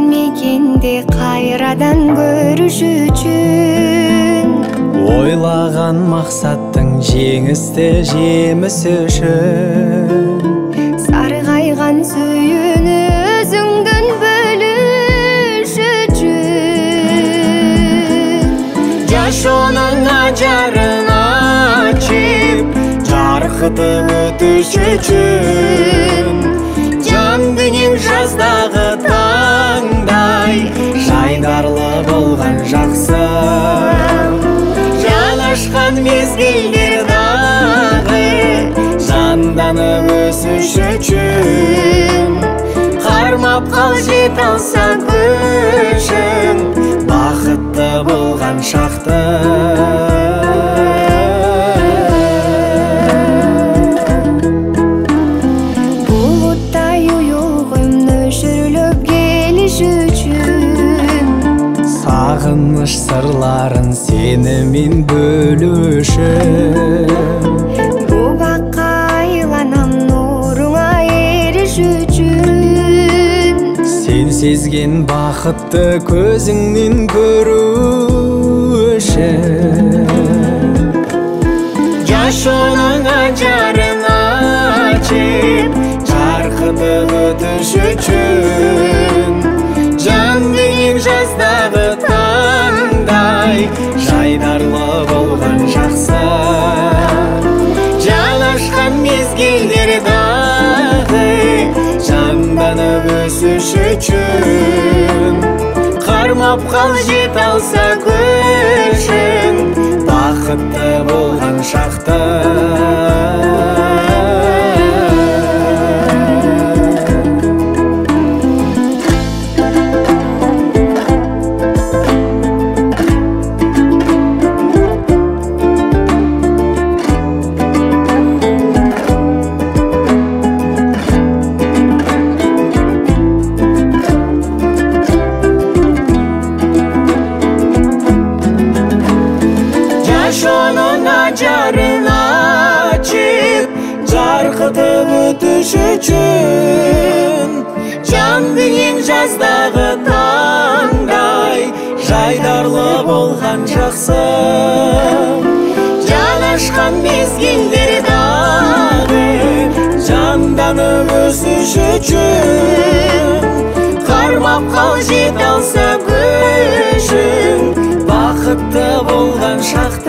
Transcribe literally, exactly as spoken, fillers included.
мекенди кайрадан көрүш үчүн, ойлаган максаттың жеңисте жемиси үчүн, саргайган сүйүүнү өзүңдөн бөлүш үчүн, жашоонун ажарын ачып жаркытып өтүш үчүн, жан дүнүң жаздагы таңдай жайдарлы болгон жаксы, жалашкан мезгилдер дагы жанданып өсүш үчүн, кармап кал жете алса көшүң бакытты болгон шакты. Булуттай уюлгум нөшүрлөп келиш үчүн, Сагыныш сырларын сени мен бөлүшөм, бу бакка айланам нуруңа эриш үчүн, сен сезген бакытты көзүңдүн көрүшөм, жашоонун ажарын ачып жаркытып өтүш үчүн, жан дүнүң жаздагы таңдай жайдарлы болгон жаксы, жалашкан мезгилдер дагы жанданып өсүш үчүн, кармап кал жете алса көшүң бакытты болгон шакты. Жашоонун ажарын ачып жаркытып өтүш үчүн, жан дүнүң жаздагы таңдай жайдарлы болгон жаксы, жалашкан мезгилдер дагы жанданып өсүш үчүн, кармап кал жете алса көшүң бакытты болгон шакты.